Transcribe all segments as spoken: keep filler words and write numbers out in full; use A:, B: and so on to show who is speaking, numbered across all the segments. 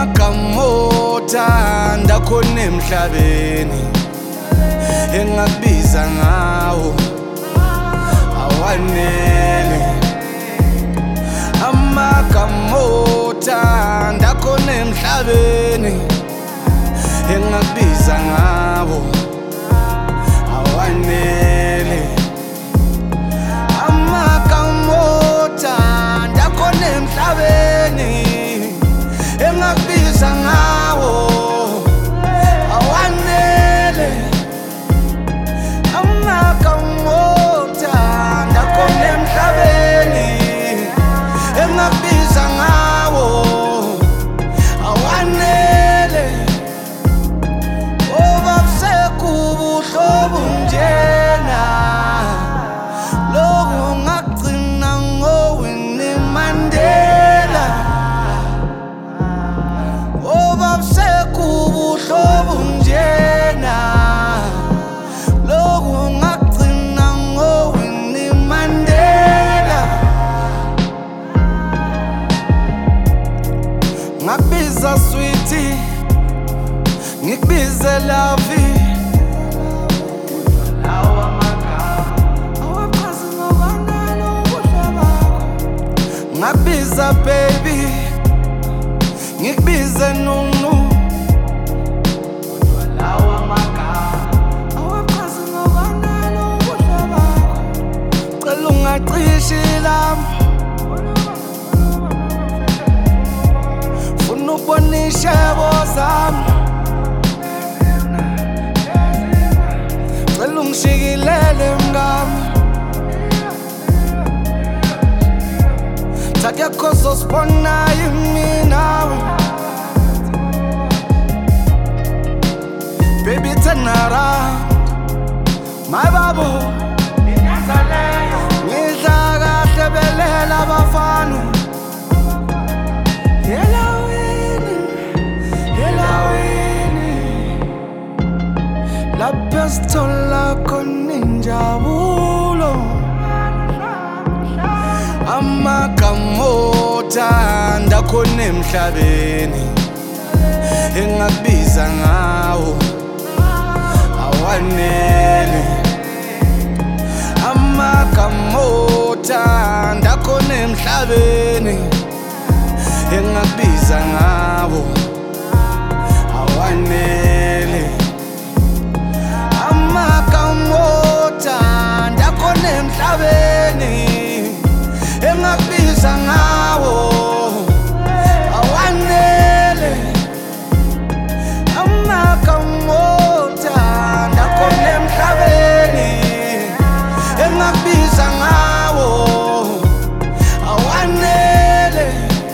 A: amagama othanda khona emhlabeni engakubiza ngawo awanele. Amagama othanda khona emhlabeni engakubiza ngawo awanele. Amagama othanda khona emhlabeni engakubiza ngawo awanele. Amagama othanda khona emhlabeni engakubiza ngawo awanele. Obasekubuhlobo njena lokhu ngagcina ngoWinnie Mandela. Obasekubuhlobo njena lokhu ngagcina ngoWinnie Mandela. Ngakubiza sweetie, ngikubize lovey, lawa magama awachaza ngobanalo ubuhle bakho. Ngakubiza baby, ngikubize nunu, lawa magama awachaza ngobanalo ubuhle bakho. Cela ungacishi lami, funa ukubona ishebo zami. Cela ungishikilele mngami, takekho zosibonayo mina. Baby turn around, my babu, ngidla kahle belela abafana. Yelawini, yelawini, lapho sithola khona injabulo. Amagama othanda khona emhlabeni engakubiza ngawo awanele. Amagama othanda khona emhlabeni engakubiza ngawo awanele. Amagama othanda khona emhlabeni engakubiza ngawo awanele. Amagama othanda khona emhlabeni engakubiza ngawo awanele.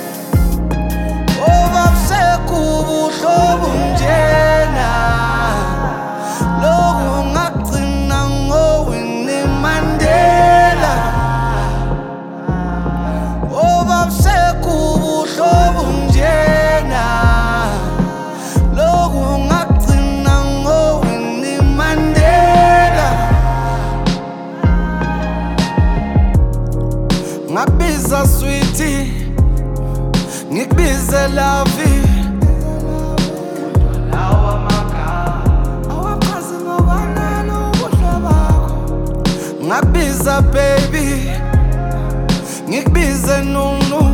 A: Obasekubuhlobo njena lokhu ngagcina ngoWinnie Mandela. Obasekubuhlobo njena lokhu ngagcina ngoWinnie Mandela. Ngakubiza sweetie, ngikubize lovey, lawa magama awachaza ngobanalo ubuhle bakho. Ngakubiza baby, ngikubize nunu,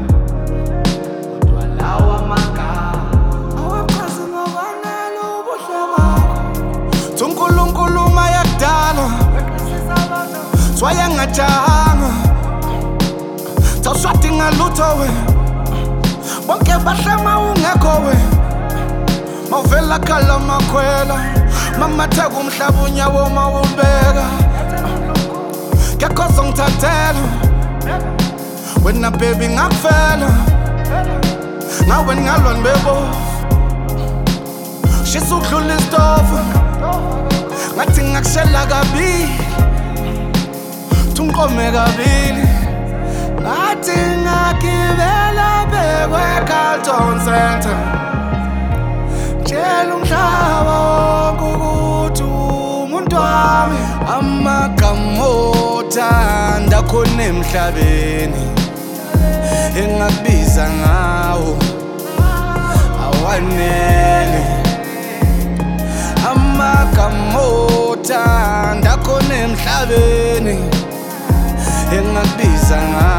A: lawa magama awachaza ngobanalo ubuhle bakho. Unkulunkulu mayakudala swayangajahanga, sawushadi ngalutho we, bonke bahlema ungekho we. Mawuvela khala makhwela, mamatheka umhlaba unyawo mawubeka. Kekho zongithathela wena baby ngakufela, ngawe ngalwa nibebo. Shisa ukudlula isitofu ngathi ngakushela kabili, thunqome kabili. Ngathi ngagibela bekwe-Carlton Center, tshela umhlaba wonke ukuthi umuntu wami. Amagama othanda khona emhlabeni engakubiza ngawo wanele amagama othanda khona emhlabeni engakubiza ngawo